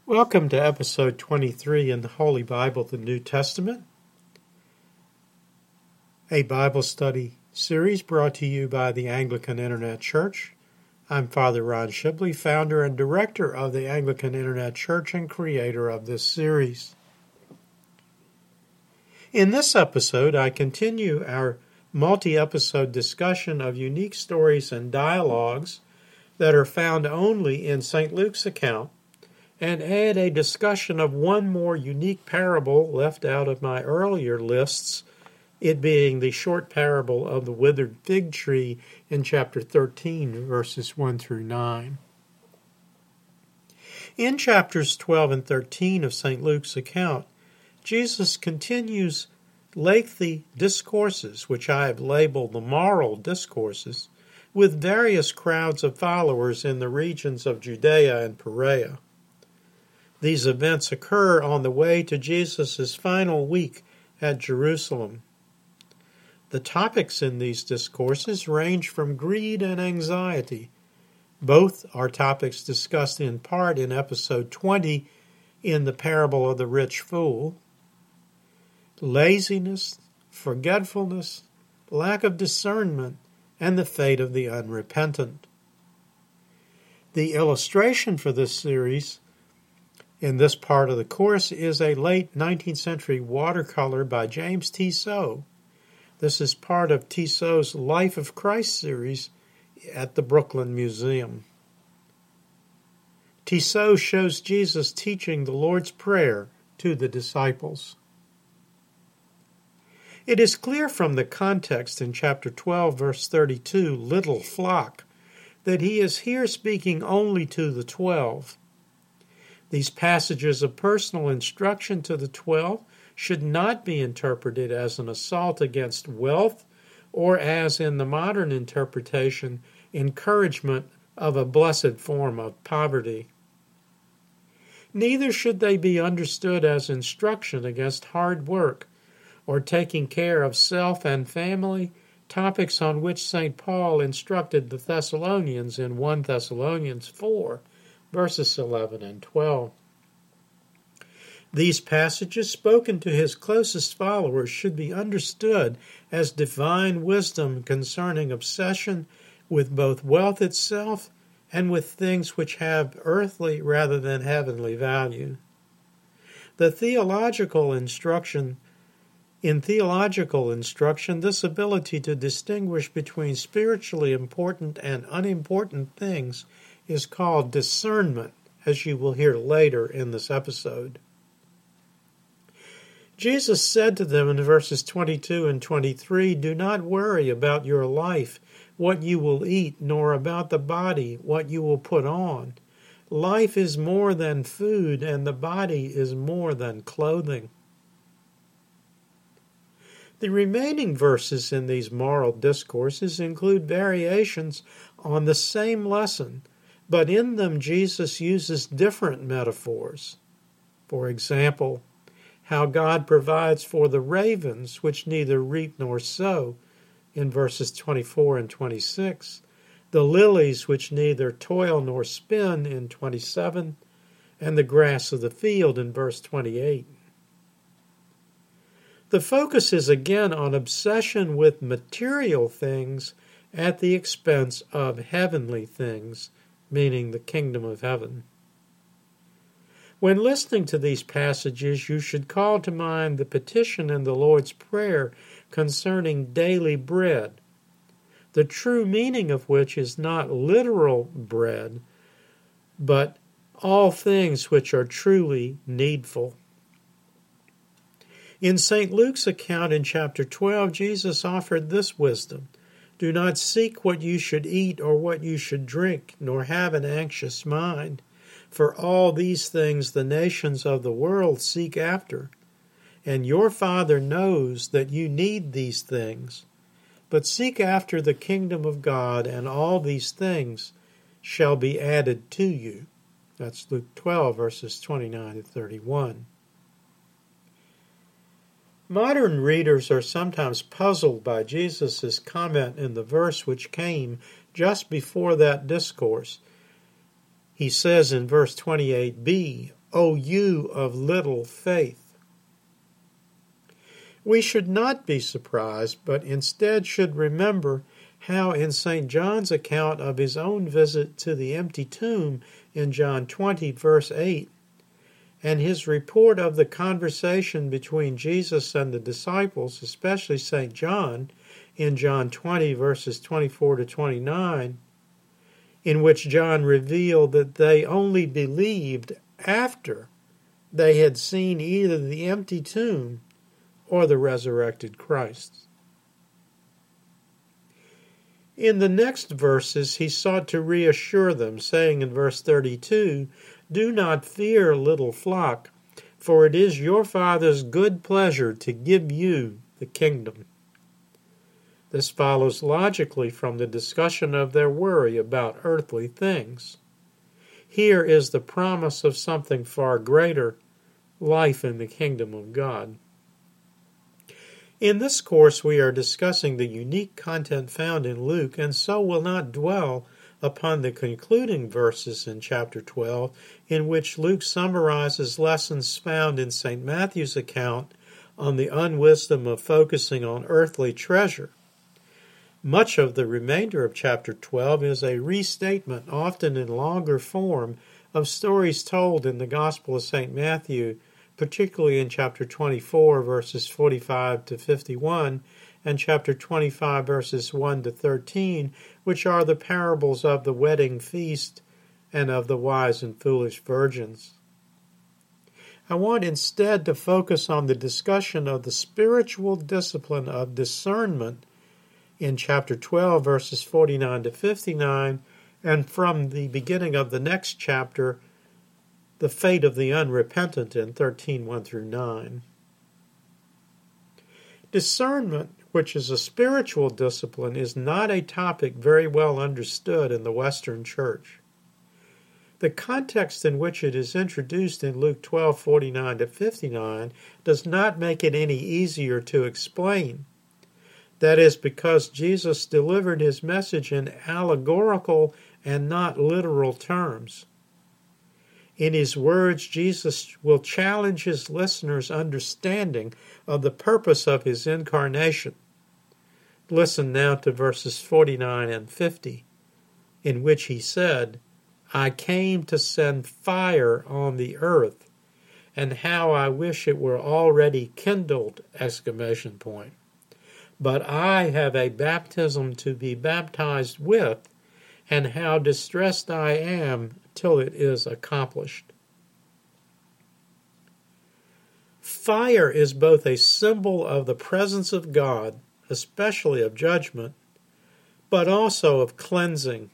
Welcome to episode 23 in the Holy Bible, the New Testament, a Bible study series brought to you by the Anglican Internet Church. I'm Father Ron Shibley, founder and director of the Anglican Internet Church and creator of this series. In this episode, I continue our multi-episode discussion of unique stories and dialogues that are found only in St. Luke's account, and add a discussion of one more unique parable left out of my earlier lists, it being the short parable of the withered fig tree in chapter 13, verses 1 through 9. In chapters 12 and 13 of St. Luke's account, Jesus continues lengthy discourses, which I have labeled the moral discourses, with various crowds of followers in the regions of Judea and Perea. These events occur on the way to Jesus' final week at Jerusalem. The topics in these discourses range from greed and anxiety. Both are topics discussed in part in episode 20 in the parable of the rich fool. Laziness, forgetfulness, lack of discernment, and the fate of the unrepentant. The illustration for this series in this part of the course is a late 19th century watercolor by James Tissot. This is part of Tissot's Life of Christ series at the Brooklyn Museum. Tissot shows Jesus teaching the Lord's Prayer to the disciples. It is clear from the context in chapter 12, verse 32, little flock, that he is here speaking only to the 12. These passages of personal instruction to the 12 should not be interpreted as an assault against wealth or as, in the modern interpretation, encouragement of a blessed form of poverty. Neither should they be understood as instruction against hard work or taking care of self and family, topics on which St. Paul instructed the Thessalonians in 1 Thessalonians 4, verses 11 and 12. These passages spoken to his closest followers should be understood as divine wisdom concerning obsession with both wealth itself and with things which have earthly rather than heavenly value. In theological instruction, this ability to distinguish between spiritually important and unimportant things is called discernment, as you will hear later in this episode. Jesus said to them in verses 22 and 23, "Do not worry about your life, what you will eat, nor about the body, what you will put on. Life is more than food, and the body is more than clothing." The remaining verses in these moral discourses include variations on the same lesson, but in them Jesus uses different metaphors. For example, how God provides for the ravens, which neither reap nor sow, in verses 24 and 26, the lilies, which neither toil nor spin, in 27, and the grass of the field, in verse 28. The focus is again on obsession with material things at the expense of heavenly things, meaning the kingdom of heaven. When listening to these passages, you should call to mind the petition in the Lord's Prayer concerning daily bread, the true meaning of which is not literal bread, but all things which are truly needful. In St. Luke's account in chapter 12, Jesus offered this wisdom: "Do not seek what you should eat or what you should drink, nor have an anxious mind. For all these things the nations of the world seek after, and your Father knows that you need these things. But seek after the kingdom of God, and all these things shall be added to you." That's Luke 12, verses 29 to 31. Modern readers are sometimes puzzled by Jesus' comment in the verse which came just before that discourse. He says in verse 28b, O you of little faith." We should not be surprised, but instead should remember how in St. John's account of his own visit to the empty tomb in John 20, verse 8, and his report of the conversation between Jesus and the disciples, especially St. John, in John 20, verses 24 to 29, in which John revealed that they only believed after they had seen either the empty tomb or the resurrected Christ. In the next verses, he sought to reassure them, saying in verse 32, "Do not fear, little flock, for it is your Father's good pleasure to give you the kingdom." This follows logically from the discussion of their worry about earthly things. Here is the promise of something far greater, life in the kingdom of God. In this course, we are discussing the unique content found in Luke, and so will not dwell upon the concluding verses in chapter 12, in which Luke summarizes lessons found in St. Matthew's account on the unwisdom of focusing on earthly treasure. Much of the remainder of chapter 12 is a restatement, often in longer form, of stories told in the Gospel of St. Matthew, particularly in chapter 24, verses 45 to 51, and chapter 25, verses 1 to 13, which are the parables of the wedding feast and of the wise and foolish virgins. I want instead to focus on the discussion of the spiritual discipline of discernment in chapter 12, verses 49 to 59, and from the beginning of the next chapter, the fate of the unrepentant in 13, 1 through 9. Discernment, which is a spiritual discipline, is not a topic very well understood in the Western Church. The context in which it is introduced in Luke 12, 49 to 59 does not make it any easier to explain. That is because Jesus delivered his message in allegorical and not literal terms. In his words, Jesus will challenge his listeners' understanding of the purpose of his incarnation. Listen now to verses 49 and 50, in which he said, "I came to send fire on the earth, and how I wish it were already kindled!" But I have a baptism to be baptized with, and how distressed I am till it is accomplished. Fire is both a symbol of the presence of God, especially of judgment, but also of cleansing.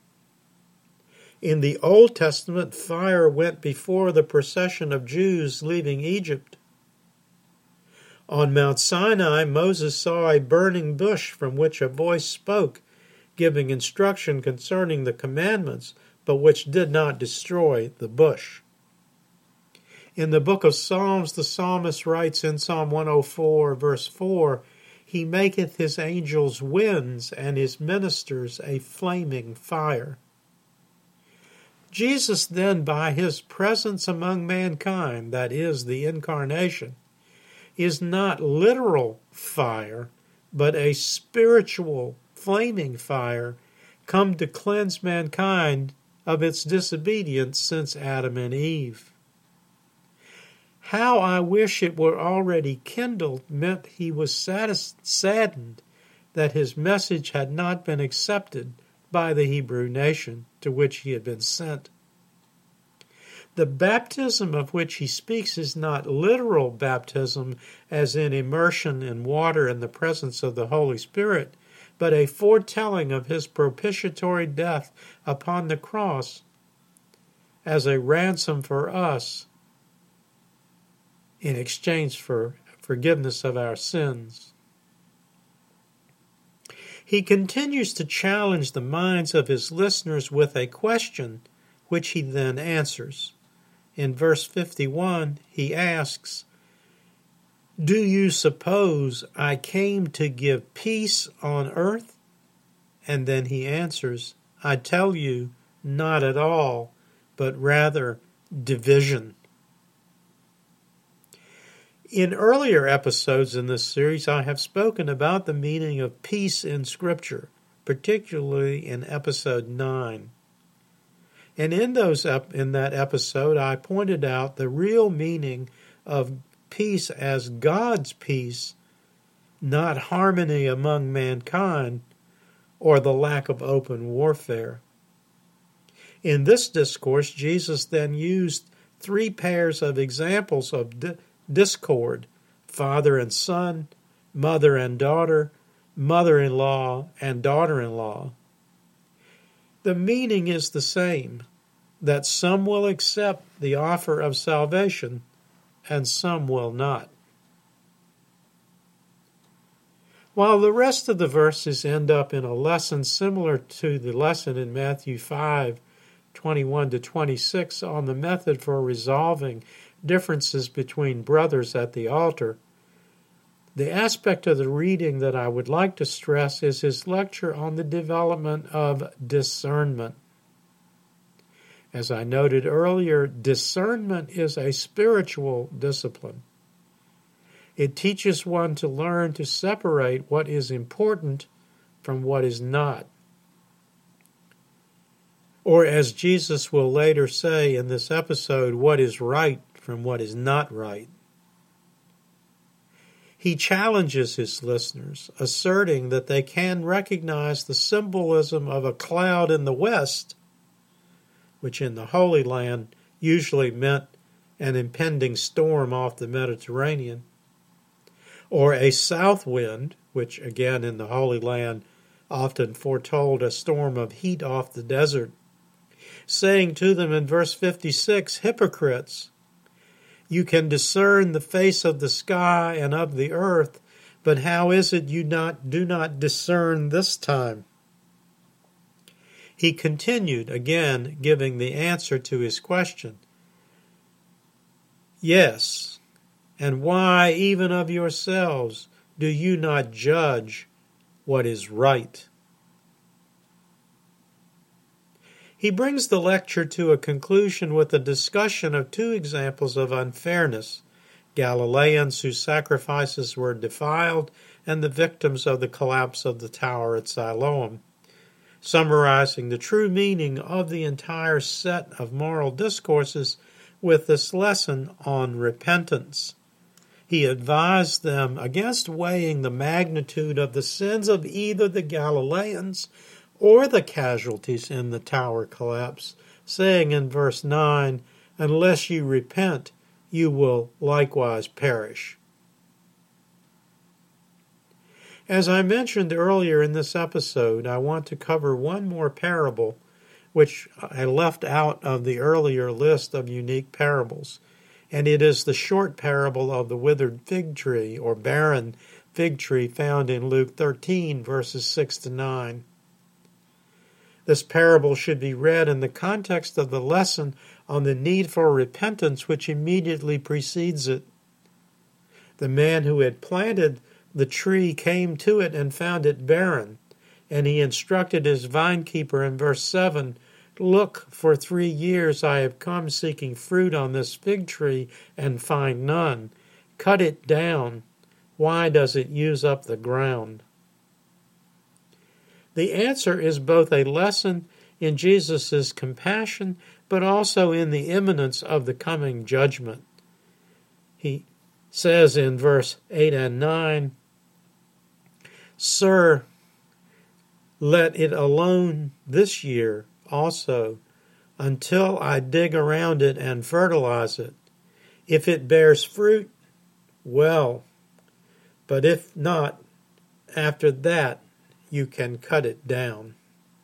In the Old Testament, fire went before the procession of Jews leaving Egypt. On Mount Sinai, Moses saw a burning bush from which a voice spoke, giving instruction concerning the commandments, but which did not destroy the bush. In the book of Psalms, the psalmist writes in Psalm 104, verse 4, "He maketh his angels winds, and his ministers a flaming fire." Jesus then, by his presence among mankind, that is, the incarnation, is not literal fire, but a spiritual flaming fire come to cleanse mankind of its disobedience since Adam and Eve. How I wish it were already kindled meant he was saddened that his message had not been accepted by the Hebrew nation to which he had been sent. The baptism of which he speaks is not literal baptism, as in immersion in water in the presence of the Holy Spirit, but a foretelling of his propitiatory death upon the cross as a ransom for us in exchange for forgiveness of our sins. He continues to challenge the minds of his listeners with a question, which he then answers. In verse 51, he asks, "Do you suppose I came to give peace on earth?" And then he answers, "I tell you, not at all, but rather division." In earlier episodes in this series, I have spoken about the meaning of peace in Scripture, particularly in episode 9. And in that episode, I pointed out the real meaning of peace as God's peace, not harmony among mankind or the lack of open warfare. In this discourse, Jesus then used 3 pairs of examples of discord: father and son, mother and daughter, mother-in-law and daughter-in-law. The meaning is the same, that some will accept the offer of salvation and some will not. While the rest of the verses end up in a lesson similar to the lesson in Matthew 5:21-26 on the method for resolving differences between brothers at the altar, the aspect of the reading that I would like to stress is his lecture on the development of discernment. As I noted earlier, discernment is a spiritual discipline. It teaches one to learn to separate what is important from what is not. Or as Jesus will later say in this episode, what is right from what is not right. He challenges his listeners, asserting that they can recognize the symbolism of a cloud in the west, which in the Holy Land usually meant an impending storm off the Mediterranean, or a south wind, which again in the Holy Land often foretold a storm of heat off the desert, saying to them in verse 56, hypocrites, you can discern the face of the sky and of the earth, but how is it you do not discern this time? He continued, again giving the answer to his question. Yes, and why even of yourselves do you not judge what is right? He brings the lecture to a conclusion with a discussion of 2 examples of unfairness: Galileans whose sacrifices were defiled and the victims of the collapse of the tower at Siloam, summarizing the true meaning of the entire set of moral discourses with this lesson on repentance. He advised them against weighing the magnitude of the sins of either the Galileans or the casualties in the tower collapse, saying in verse 9, unless you repent, you will likewise perish. As I mentioned earlier in this episode, I want to cover one more parable, which I left out of the earlier list of unique parables, and it is the short parable of the withered fig tree, or barren fig tree, found in Luke 13, verses 6-9. This parable should be read in the context of the lesson on the need for repentance which immediately precedes it. The man who had planted the tree came to it and found it barren, and he instructed his vinekeeper in verse 7, look, for 3 years I have come seeking fruit on this fig tree and find none. Cut it down. Why does it use up the ground? The answer is both a lesson in Jesus' compassion, but also in the imminence of the coming judgment. He says in verse 8 and 9, Sir, let it alone this year also, until I dig around it and fertilize it. If it bears fruit, well, but if not, after that, you can cut it down.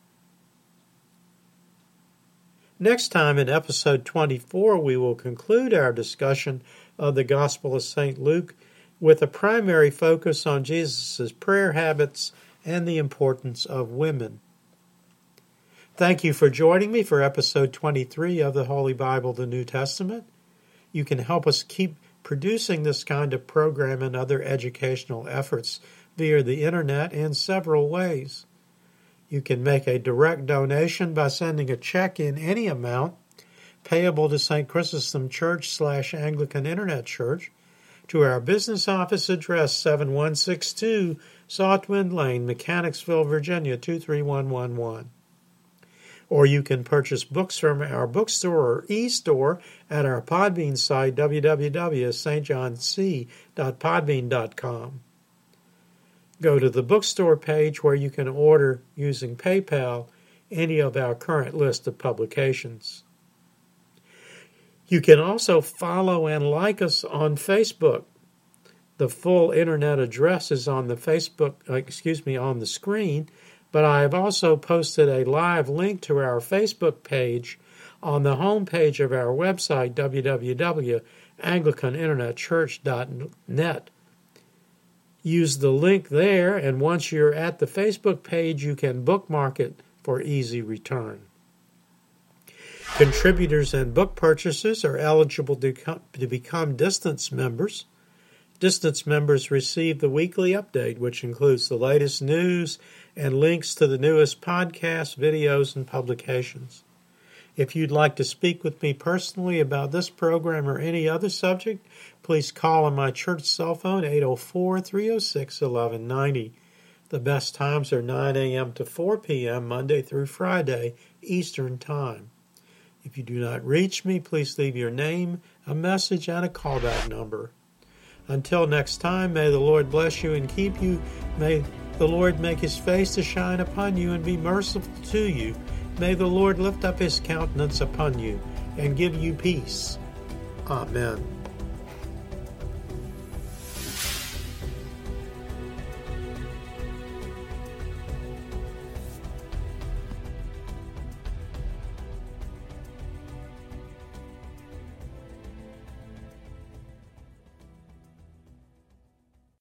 Next time in episode 24, we will conclude our discussion of the Gospel of St. Luke with a primary focus on Jesus' prayer habits and the importance of women. Thank you for joining me for episode 23 of the Holy Bible, the New Testament. You can help us keep producing this kind of program and other educational efforts via the internet in several ways. You can make a direct donation by sending a check in any amount payable to St. Chrysostom Church / Anglican Internet Church, to our business office address 7162 Southwind Lane, Mechanicsville, Virginia 23111. Or you can purchase books from our bookstore or e-store at our Podbean site, www.stjohnc.podbean.com. Go to the bookstore page where you can order using PayPal any of our current list of publications. You can also follow and like us on Facebook. The full internet address is on the on the screen, but I have also posted a live link to our Facebook page on the homepage of our website, www.anglicaninternetchurch.net. Use the link there, and once you're at the Facebook page, you can bookmark it for easy return. Contributors and book purchasers are eligible to become Distance members. Distance members receive the weekly update, which includes the latest news and links to the newest podcasts, videos, and publications. If you'd like to speak with me personally about this program or any other subject, please call on my church cell phone, 804-306-1190. The best times are 9 a.m. to 4 p.m., Monday through Friday, Eastern Time. If you do not reach me, please leave your name, a message, and a callback number. Until next time, may the Lord bless you and keep you. May the Lord make his face to shine upon you and be merciful to you. May the Lord lift up his countenance upon you and give you peace. Amen.